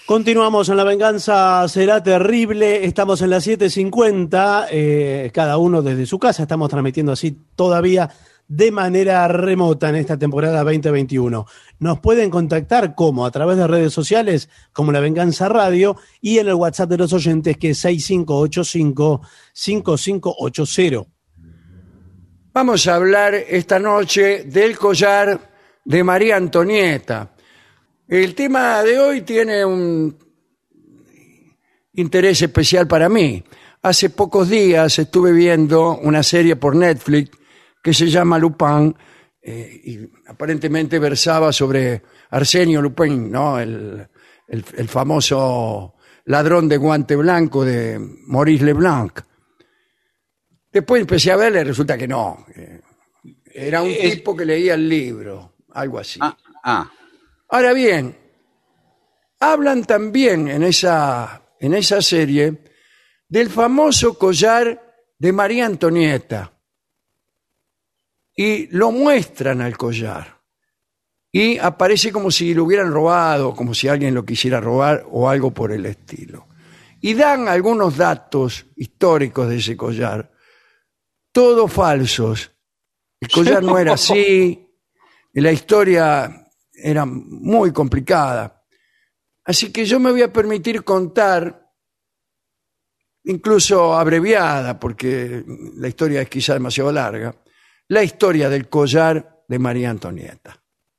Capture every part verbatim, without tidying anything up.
Continuamos en La Venganza Será Terrible, estamos en las siete cincuenta, eh, cada uno desde su casa, estamos transmitiendo así todavía de manera remota en esta temporada veinte veintiuno. Nos pueden contactar como a través de redes sociales, como La Venganza Radio, y en el WhatsApp de los oyentes que es seis cinco ocho cinco, cinco cinco ocho cero. Vamos a hablar esta noche del collar de María Antonieta. El tema de hoy tiene un interés especial para mí. Hace pocos días estuve viendo una serie por Netflix que se llama Lupin, eh, y aparentemente versaba sobre Arsenio Lupin, ¿no? el, el, el famoso ladrón de guante blanco de Maurice Leblanc. Después empecé a verle y resulta que no. Eh, era un es... tipo que leía el libro, algo así. Ah, ah. Ahora bien, hablan también en esa, en esa serie del famoso collar de María Antonieta y lo muestran al collar y aparece como si lo hubieran robado, como si alguien lo quisiera robar o algo por el estilo. Y dan algunos datos históricos de ese collar, todos falsos. El collar no era así, la historia era muy complicada. Así que yo me voy a permitir contar, incluso abreviada, porque la historia es quizá demasiado larga, la historia del collar de María Antonieta.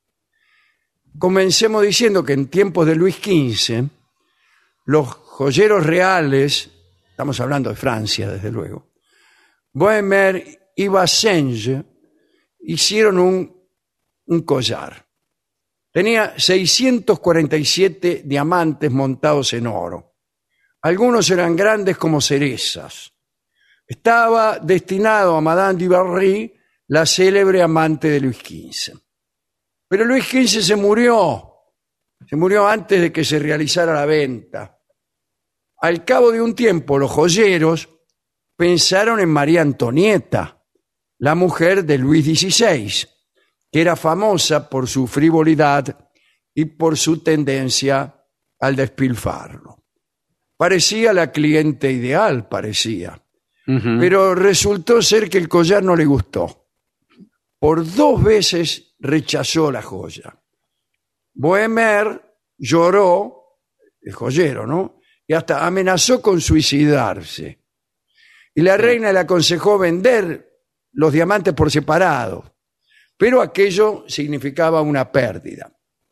Comencemos diciendo que en tiempos de Luis quince, los joyeros reales, estamos hablando de Francia desde luego, Bohemer y Bassenge hicieron un, un collar. Tenía seiscientos cuarenta y siete diamantes montados en oro. Algunos eran grandes como cerezas. Estaba destinado a Madame du Barry, la célebre amante de Luis quince. Pero Luis quince se murió. Se murió antes de que se realizara la venta. Al cabo de un tiempo, los joyeros pensaron en María Antonieta, la mujer de Luis dieciséis, que era famosa por su frivolidad y por su tendencia al despilfarro. Parecía la cliente ideal, parecía. Uh-huh. Pero resultó ser que el collar no le gustó. Por dos veces rechazó la joya. Bohemer lloró, el joyero, ¿no? Y hasta amenazó con suicidarse. Y la reina le aconsejó vender los diamantes por separado. Pero aquello significaba una pérdida.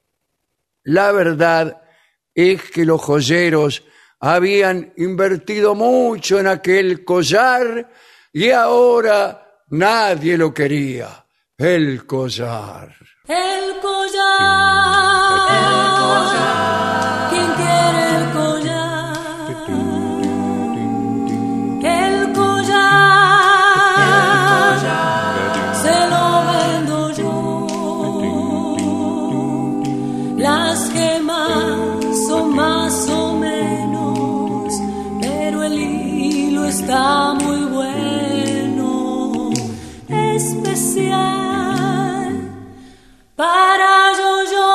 La verdad es que los joyeros habían invertido mucho en aquel collar y ahora nadie lo quería. El collar. El collar. El collar. ¿Quién quiere el collar? El collar. El collar. Se lo vendo yo. Las gemas son más o menos, pero el hilo está muy bueno, especial para yo-yo.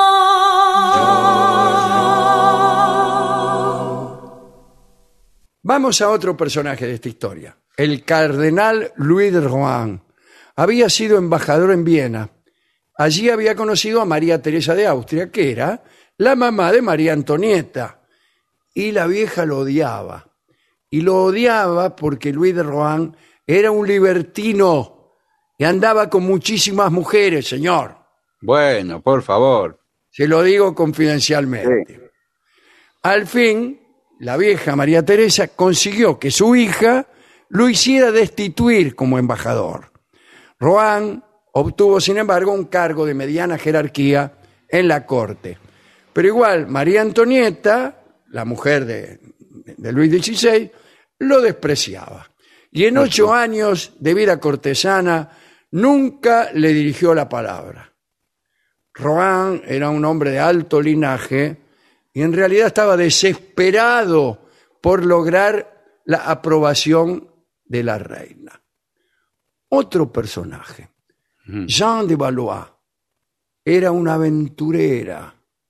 Vamos a otro personaje de esta historia. El cardenal Louis de Rohan había sido embajador en Viena. Allí había conocido a María Teresa de Austria, que era la mamá de María Antonieta. Y la vieja lo odiaba. Y lo odiaba porque Louis de Rohan era un libertino y andaba con muchísimas mujeres, señor. Bueno, por favor. Se lo digo confidencialmente. Sí. Al fin, la vieja María Teresa consiguió que su hija lo hiciera destituir como embajador. Rohan obtuvo, sin embargo, un cargo de mediana jerarquía en la corte. Pero igual, María Antonieta, la mujer de, de Luis dieciséis, lo despreciaba. Y en ocho años de vida cortesana, nunca le dirigió la palabra. Rohan era un hombre de alto linaje y en realidad estaba desesperado por lograr la aprobación de la reina. Otro personaje, Jeanne de Valois, era una aventurera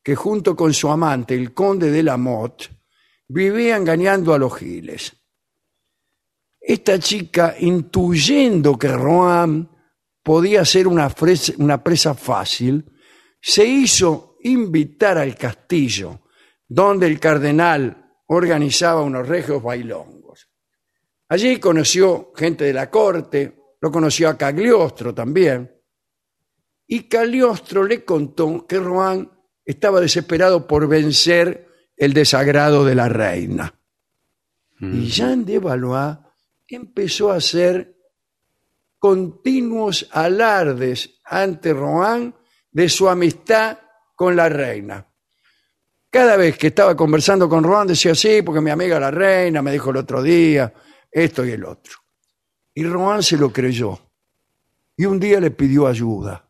que junto con su amante, el conde de Lamotte, vivía engañando a los giles. Esta chica, intuyendo que Rohan podía ser una, fresa, una presa fácil, se hizo invitar al castillo, donde el cardenal organizaba unos regios bailongos. Allí conoció gente de la corte, lo conoció a Cagliostro también, y Cagliostro le contó que Rohan estaba desesperado por vencer el desagrado de la reina. Mm. Y Jean de Valois empezó a hacer continuos alardes ante Rohan de su amistad con la reina. Cada vez que estaba conversando con Rohan decía, sí, porque mi amiga la reina me dijo el otro día esto y el otro. Y Rohan se lo creyó. Y un día le pidió ayuda.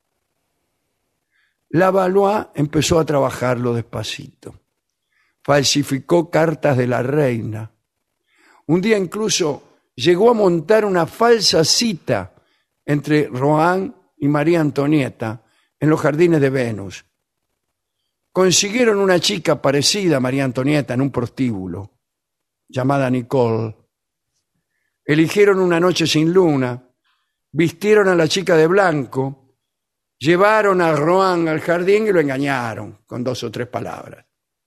La Valois empezó a trabajarlo despacito. Falsificó cartas de la reina. Un día incluso llegó a montar una falsa cita entre Rohan y María Antonieta en los jardines de Venus. Consiguieron una chica parecida a María Antonieta en un prostíbulo, llamada Nicole. Eligieron una noche sin luna, vistieron a la chica de blanco, llevaron a Rohan al jardín y lo engañaron con dos o tres palabras.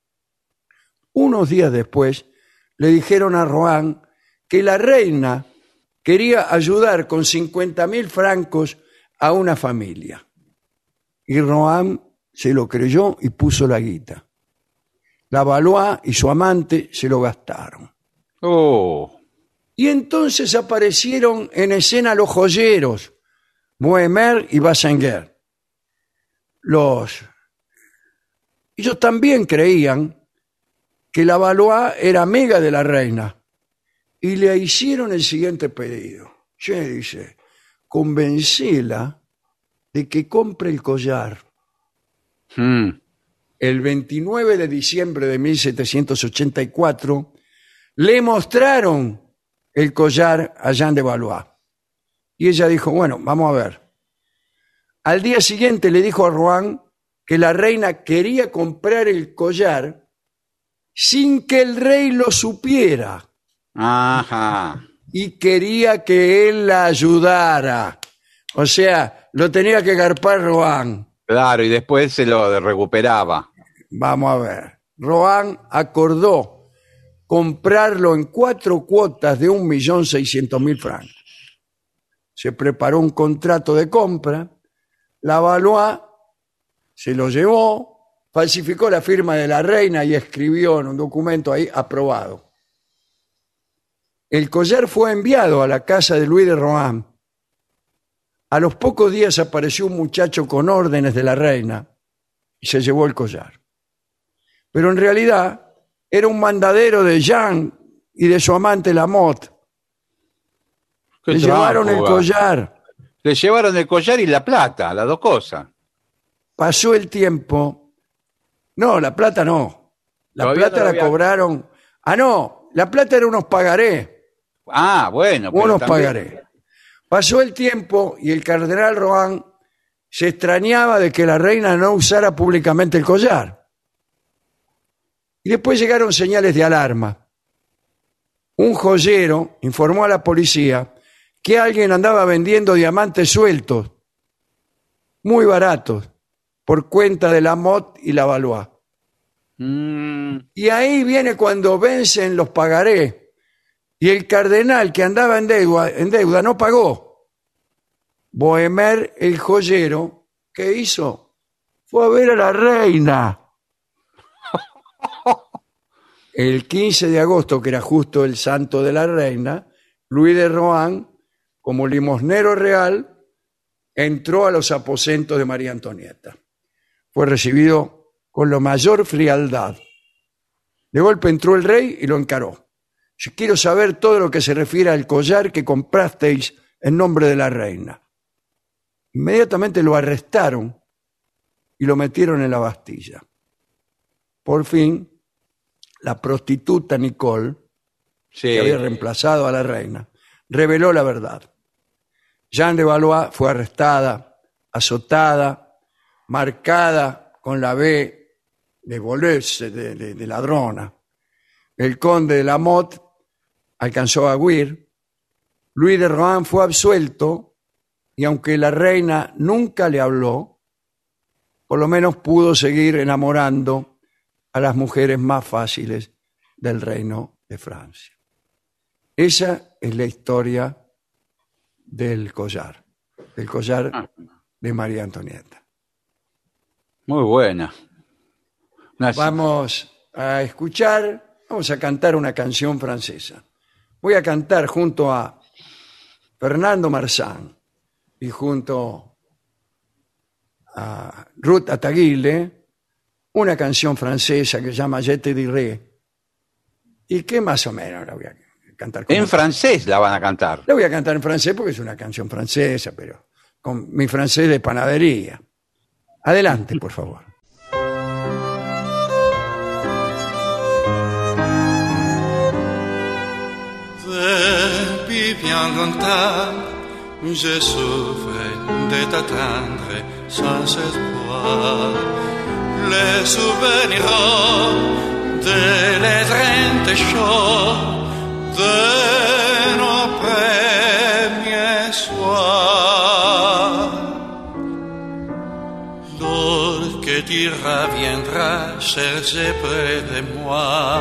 Unos días después le dijeron a Rohan que la reina quería ayudar con cincuenta mil francos a una familia. Y Rohan se lo creyó y puso la guita. La Valois y su amante se lo gastaron. Oh. Y entonces aparecieron en escena los joyeros, Bohémer y Bassenger. Los... Ellos también creían que la Valois era amiga de la reina y le hicieron el siguiente pedido. Che, dice, convencela de que compre el collar. Hmm. El veintinueve de diciembre de mil setecientos ochenta y cuatro le mostraron el collar a Jean de Valois. Y ella dijo, bueno, vamos a ver. Al día siguiente le dijo a Rohan que la reina quería comprar el collar sin que el rey lo supiera. Ajá. Y quería que él la ayudara. O sea, lo tenía que garpar Rohan. Claro, y después se lo recuperaba. Vamos a ver. Rohan acordó comprarlo en cuatro cuotas de un millón seiscientos mil francos. Se preparó un contrato de compra. La Valois se lo llevó, falsificó la firma de la reina y escribió en un documento ahí, aprobado. El collar fue enviado a la casa de Louis de Rohan. A los pocos días apareció un muchacho con órdenes de la reina y se llevó el collar. Pero en realidad era un mandadero de Jean y de su amante Lamotte. Le llevaron el collar. Le llevaron el collar y la plata, las dos cosas. Pasó el tiempo. No, la plata no. La Todavía plata no la había... cobraron. Ah, no, la plata era unos pagaré. Ah, bueno. Pero unos también... pagaré. Pasó el tiempo y el cardenal Rohan se extrañaba de que la reina no usara públicamente el collar. Y después llegaron señales de alarma. Un joyero informó a la policía que alguien andaba vendiendo diamantes sueltos, muy baratos, por cuenta de Lamotte y la Valois. Mm. Y ahí viene cuando vencen los pagarés. Y el cardenal que andaba en deuda, en deuda no pagó. Bohémer, el joyero, ¿qué hizo? Fue a ver a la reina. El quince de agosto, que era justo el santo de la reina, Louis de Rohan, como limosnero real, entró a los aposentos de María Antonieta. Fue recibido con la mayor frialdad. De golpe entró el rey y lo encaró. Yo quiero saber todo lo que se refiere al collar que comprasteis en nombre de la reina. Inmediatamente lo arrestaron y lo metieron en la Bastilla. Por fin, la prostituta Nicole, sí, que había reemplazado a la reina, reveló la verdad. Jean de Valois fue arrestada, azotada, marcada con la B de voleuse, de, de, de ladrona. El conde de Lamotte alcanzó a huir. Luis de Rohan fue absuelto y aunque la reina nunca le habló, por lo menos pudo seguir enamorando a las mujeres más fáciles del reino de Francia. Esa es la historia del collar, del collar Ah. de María Antonieta. Muy buena. Una- Vamos a escuchar, vamos a cantar una canción francesa. Voy a cantar junto a Fernando Marsan y junto a Ruth Ataguile una canción francesa que se llama Je te dirai y que más o menos la voy a cantar como- En francés la van a cantar. La voy a cantar en francés porque es una canción francesa, pero con mi francés de panadería. Adelante, por favor. Depuis bien longtemps, je souffre de t'attendre sans espoir. Les souvenirs de l'étreinte chaud de nos premiers soirs. Lorsque tu reviendras chercher près de moi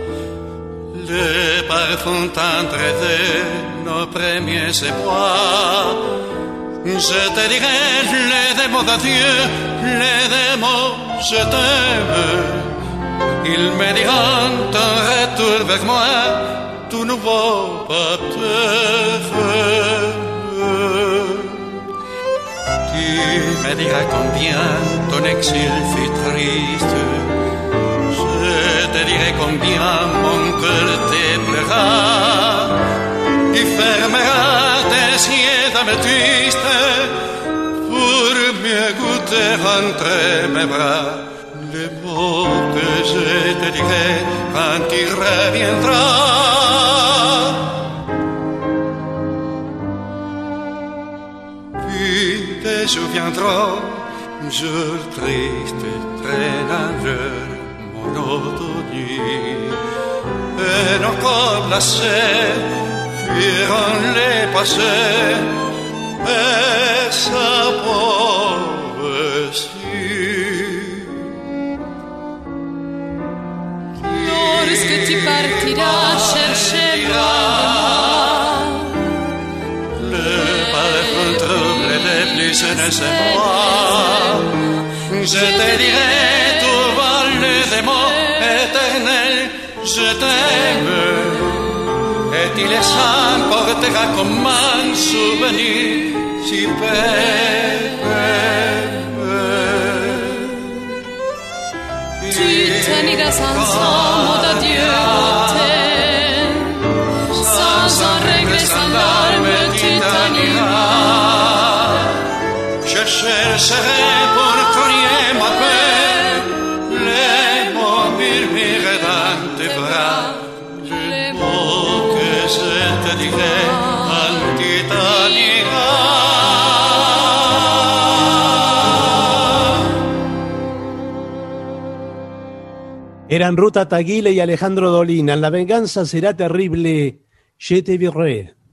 le parfum tendre de nos premiers espoirs, je te dirai les deux mots d'adieu, les deux mots je t'aime. Ils me diront ton retour vers moi, tout nouveau baptême. Tu me diras combien ton exil fut triste. Je te dirai combien mon cœur te pleura. Tu fermeras tes yeux d'améthyste pour mieux goûter entre mes bras les mots que je te dirai quand tu reviendras. Puis te souviendras, jour triste, traînant leur monotonie. Et nos corps lassés fuiront les passés et sa poésie. Lorsque tu partiras chercher loin de Le parfum trouble des plus jeunes et moi. Je te dirai tout voler des mots éternels, je t'aime. Et tu les emporteras comme un souvenir si belle. Tu teniras un son mot d'adieu hôtel, sans un regret, sans larmes, tu t'aniras. Je chercherai pour crier ma peine, les mots murmurés dans tes bras, les mots que je te dirai quand tu t'aniras. Eran Ruth Ataguile y Alejandro Dolina. La venganza será terrible. Je te verrai.